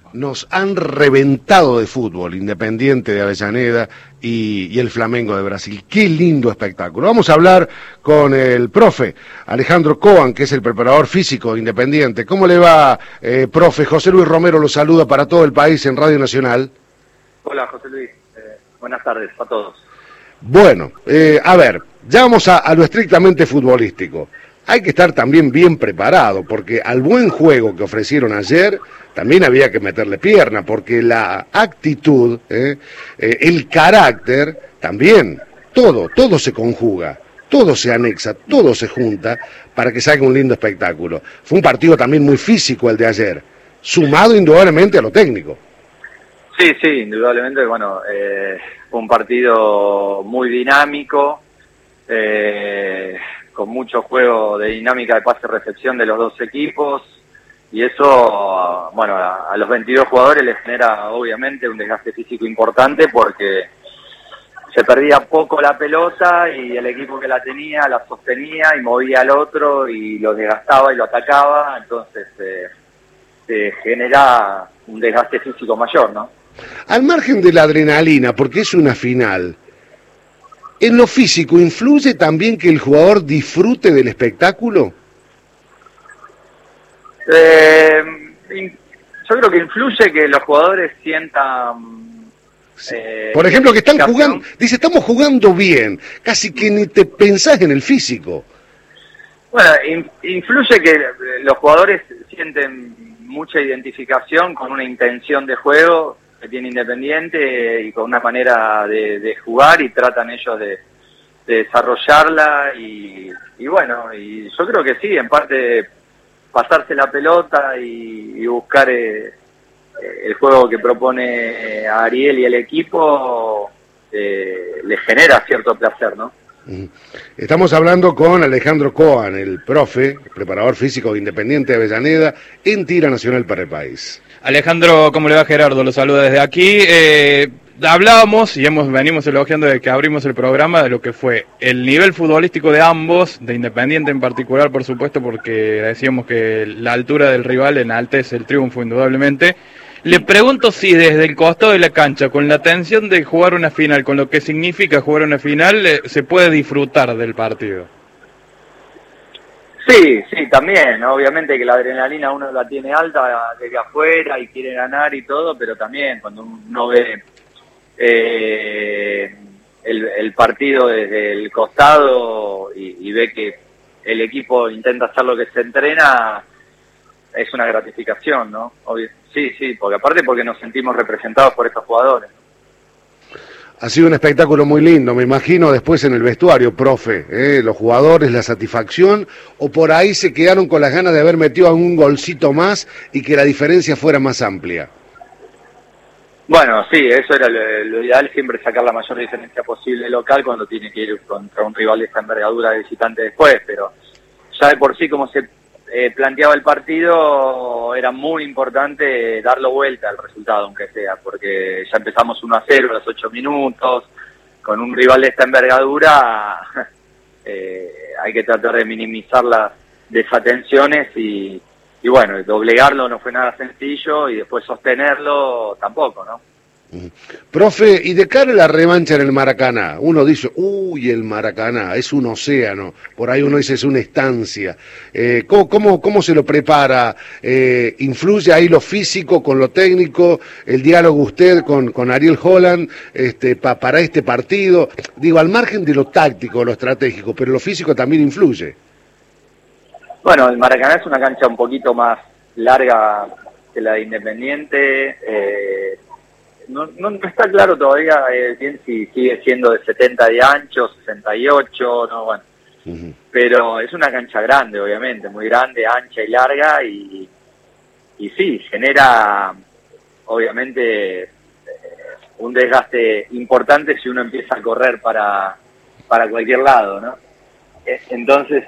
nos han reventado de fútbol, Independiente de Avellaneda y el Flamengo de Brasil. Qué lindo espectáculo. Vamos a hablar con el profe Alejandro Coan, que es el preparador físico de Independiente. ¿Cómo le va, profe? José Luis Romero lo saluda para todo el país en Radio Nacional. Hola, José Luis. Buenas tardes a todos. Bueno, a ver, ya vamos a lo estrictamente futbolístico. Hay que estar también bien preparado, porque al buen juego que ofrecieron ayer, también había que meterle pierna, porque la actitud, el carácter, también, todo se conjuga, todo se anexa, todo se junta para que salga un lindo espectáculo. Fue un partido también muy físico el de ayer, sumado indudablemente a lo técnico. Sí, indudablemente, bueno, fue un partido muy dinámico, con mucho juego de dinámica de pase-recepción de los dos equipos, y eso, bueno, a los 22 jugadores les genera obviamente un desgaste físico importante porque se perdía poco la pelota y el equipo que la tenía la sostenía y movía al otro y lo desgastaba y lo atacaba, entonces se genera un desgaste físico mayor, ¿no? Al margen de la adrenalina, porque es una final, ¿en lo físico influye también que el jugador disfrute del espectáculo? Yo creo que influye que los jugadores sientan... Por ejemplo, que están jugando, dice, estamos jugando bien, casi que ni te pensás en el físico. Bueno, influye que los jugadores sienten mucha identificación con una intención de juego que tiene Independiente y con una manera de jugar, y tratan ellos de desarrollarla y bueno, y yo creo que sí, en parte pasarse la pelota y buscar el juego que propone a Ariel y el equipo les genera cierto placer, ¿no? Estamos hablando con Alejandro Coan, el profe, preparador físico de Independiente de Avellaneda, en tira nacional para el país. Alejandro, ¿cómo le va? Gerardo, lo saluda desde aquí. Hablábamos y venimos elogiando desde que abrimos el programa de lo que fue el nivel futbolístico de ambos, de Independiente en particular, por supuesto, porque decíamos que la altura del rival enaltece el triunfo, indudablemente. Le pregunto si desde el costado de la cancha, con la tensión de jugar una final, con lo que significa jugar una final, se puede disfrutar del partido. Sí, también, obviamente que la adrenalina uno la tiene alta desde afuera y quiere ganar y todo, pero también cuando uno ve el partido desde el costado y ve que el equipo intenta hacer lo que se entrena, es una gratificación, ¿no? Sí, porque aparte porque nos sentimos representados por estos jugadores. Ha sido un espectáculo muy lindo, me imagino después en el vestuario, profe, los jugadores, la satisfacción, o por ahí se quedaron con las ganas de haber metido algún golcito más y que la diferencia fuera más amplia. Bueno, sí, eso era lo ideal, siempre sacar la mayor diferencia posible local cuando tiene que ir contra un rival de esta envergadura de visitante después, pero ya de por sí como se planteaba el partido, era muy importante darlo vuelta al resultado, aunque sea, porque ya empezamos 1-0 a los 8 minutos, con un rival de esta envergadura, hay que tratar de minimizar las desatenciones y bueno, doblegarlo no fue nada sencillo y después sostenerlo tampoco, ¿no? Profe, y de cara a la revancha en el Maracaná, uno dice, uy, el Maracaná, es un océano, por ahí uno dice, es una estancia. ¿Cómo se lo prepara? ¿Influye ahí lo físico con lo técnico, el diálogo usted con Ariel Holland para este partido? Digo, al margen de lo táctico, lo estratégico, pero lo físico también influye. Bueno, el Maracaná es una cancha un poquito más larga que la de Independiente, no está claro todavía bien si sigue siendo de 70 de ancho, 68, no, bueno. Pero es una cancha grande, obviamente, muy grande, ancha y larga, y sí, genera, obviamente, un desgaste importante si uno empieza a correr para cualquier lado, ¿no? Entonces,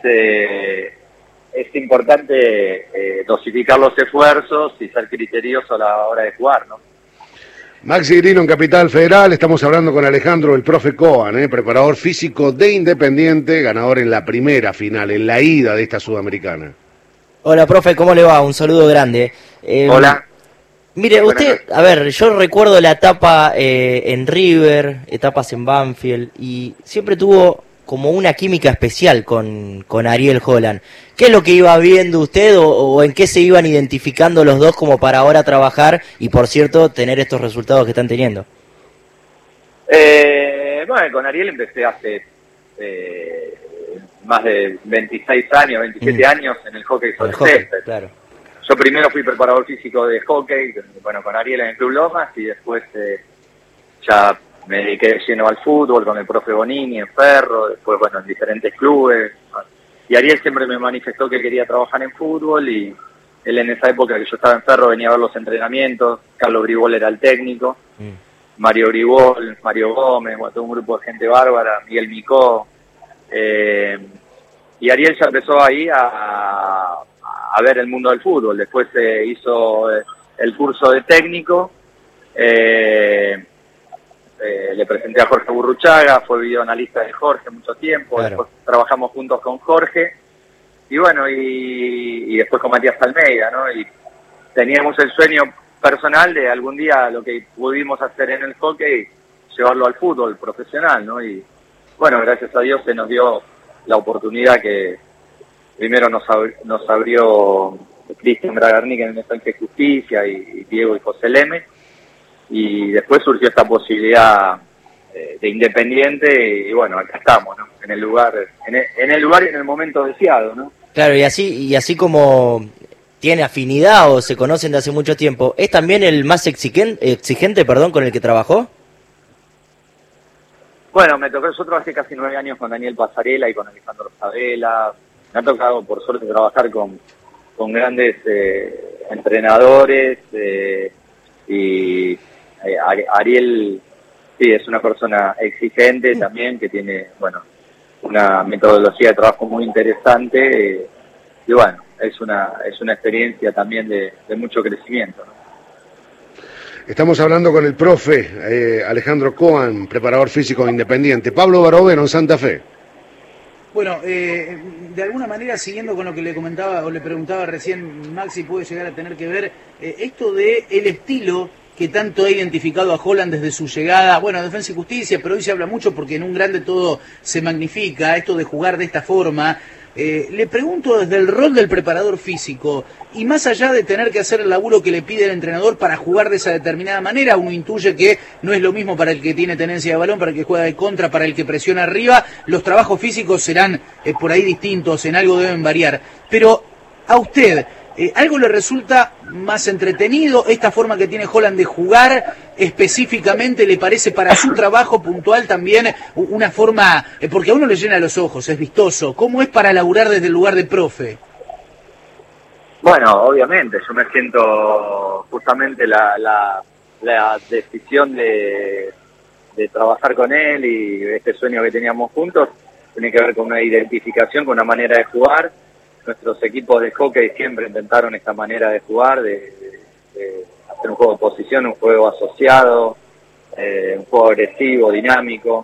es importante dosificar los esfuerzos y ser criterioso a la hora de jugar, ¿no? Maxi Grino en Capital Federal, estamos hablando con Alejandro, el profe Coan, preparador físico de Independiente, ganador en la primera final, en la ida de esta Sudamericana. Hola, profe, ¿cómo le va? Un saludo grande. Hola. Mire, usted, a ver, yo recuerdo la etapa en River, etapas en Banfield, y siempre tuvo como una química especial con Ariel Holland. ¿Qué es lo que iba viendo usted o en qué se iban identificando los dos como para ahora trabajar y, por cierto, tener estos resultados que están teniendo? Bueno, con Ariel empecé hace más de 26 años, 27 años en el hockey sobre césped. Claro. Yo primero fui preparador físico de hockey, bueno, con Ariel en el Club Lomas, y después ya me dediqué lleno al fútbol con el profe Bonini en Ferro, después, bueno, en diferentes clubes. Y Ariel siempre me manifestó que quería trabajar en fútbol, y él en esa época que yo estaba en Ferro venía a ver los entrenamientos. Carlos Bribol era el técnico, Mario Bribol, Mario Gómez, bueno, todo un grupo de gente bárbara, Miguel Micó. Y Ariel ya empezó ahí a ver el mundo del fútbol. Después hizo el curso de técnico, le presenté a Jorge Burruchaga, fue videoanalista de Jorge mucho tiempo, claro. Después trabajamos juntos con Jorge, y bueno, y después con Matías Almeida, ¿no? Y teníamos el sueño personal de algún día lo que pudimos hacer en el hockey, llevarlo al fútbol profesional, ¿no? Y bueno, gracias a Dios se nos dio la oportunidad que primero nos abrió Cristian Bragarnik en Defensa y Justicia, y Diego y José Leme, y después surgió esta posibilidad de Independiente, y bueno, acá estamos, ¿no? En el lugar y en el momento deseado, ¿no? Claro, y así como tiene afinidad o se conocen de hace mucho tiempo, ¿es también el más exigente, con el que trabajó? Bueno, yo trabajé casi 9 años con Daniel Pasarela y con Alejandro Sabela. Me ha tocado, por suerte, trabajar con grandes entrenadores, y Ariel, sí, es una persona exigente también, que tiene, bueno, una metodología de trabajo muy interesante, y bueno, es una experiencia también de mucho crecimiento, ¿no? Estamos hablando con el profe Alejandro Coan, preparador físico Independiente. Pablo Barovero en Santa Fe. Bueno, de alguna manera, siguiendo con lo que le comentaba o le preguntaba recién, Maxi, puede llegar a tener que ver esto de el estilo que tanto ha identificado a Holland desde su llegada, bueno, Defensa y Justicia, pero hoy se habla mucho porque en un grande todo se magnifica, esto de jugar de esta forma. Le pregunto desde el rol del preparador físico, y más allá de tener que hacer el laburo que le pide el entrenador para jugar de esa determinada manera, uno intuye que no es lo mismo para el que tiene tenencia de balón, para el que juega de contra, para el que presiona arriba, los trabajos físicos serán por ahí distintos, en algo deben variar, pero a usted, ¿algo le resulta más entretenido? ¿Esta forma que tiene Holland de jugar específicamente le parece para su trabajo puntual también una forma, porque a uno le llena los ojos, es vistoso? ¿Cómo es para laburar desde el lugar de profe? Bueno, obviamente, yo me siento justamente la decisión de trabajar con él, y este sueño que teníamos juntos tiene que ver con una identificación, con una manera de jugar. Nuestros equipos de hockey siempre intentaron esta manera de jugar, de hacer un juego de posición, un juego asociado, un juego agresivo, dinámico.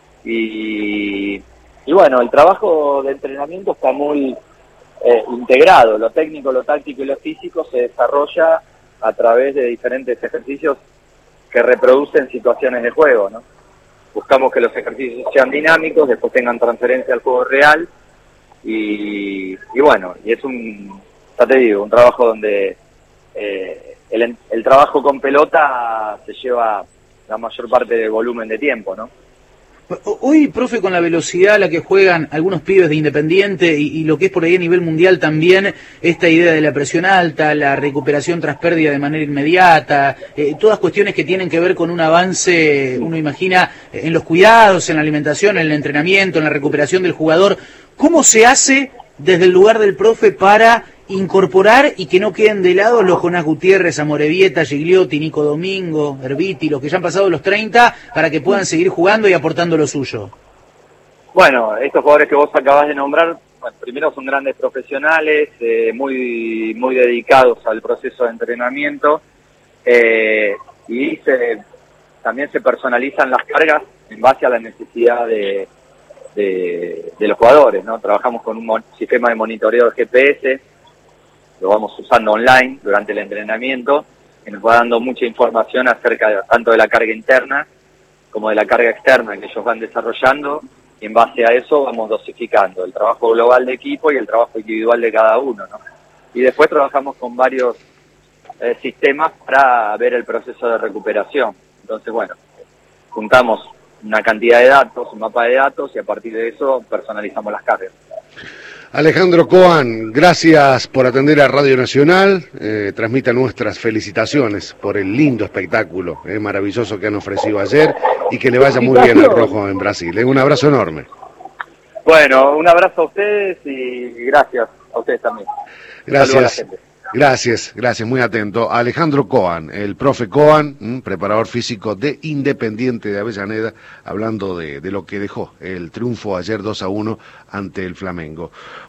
Y bueno, el trabajo de entrenamiento está muy integrado. Lo técnico, lo táctico y lo físico se desarrolla a través de diferentes ejercicios que reproducen situaciones de juego, ¿no? Buscamos que los ejercicios sean dinámicos, después tengan transferencia al juego real. Y bueno, y es ya te digo, un trabajo donde el trabajo con pelota se lleva la mayor parte del volumen de tiempo, ¿no? Hoy, profe, con la velocidad a la que juegan algunos pibes de Independiente y lo que es por ahí a nivel mundial también, esta idea de la presión alta, la recuperación tras pérdida de manera inmediata, todas cuestiones que tienen que ver con un avance, uno imagina, en los cuidados, en la alimentación, en el entrenamiento, en la recuperación del jugador. ¿Cómo se hace desde el lugar del profe para incorporar y que no queden de lado los Jonás Gutiérrez, Amorebieta, Gigliotti, Nico Domingo, Herbiti, los que ya han pasado los 30, para que puedan seguir jugando y aportando lo suyo? Bueno, estos jugadores que vos acabás de nombrar, bueno, primero son grandes profesionales, muy dedicados al proceso de entrenamiento, y también se personalizan las cargas en base a la necesidad de los jugadores, ¿no? Trabajamos con un sistema de monitoreo de GPS, lo vamos usando online durante el entrenamiento, que nos va dando mucha información acerca tanto de la carga interna como de la carga externa que ellos van desarrollando, y en base a eso vamos dosificando el trabajo global de equipo y el trabajo individual de cada uno, ¿no? Y después trabajamos con varios sistemas para ver el proceso de recuperación. Entonces, bueno, juntamos una cantidad de datos, un mapa de datos, y a partir de eso personalizamos las cargas. Alejandro Coan, gracias por atender a Radio Nacional, transmita nuestras felicitaciones por el lindo espectáculo maravilloso que han ofrecido ayer, y que le vaya muy bien al Rojo en Brasil. Un abrazo enorme. Bueno, un abrazo a ustedes y gracias a ustedes también. Gracias. Gracias, muy atento. Alejandro Coan, el profe Coan, preparador físico de Independiente de Avellaneda, hablando de lo que dejó el triunfo ayer 2-1 ante el Flamengo.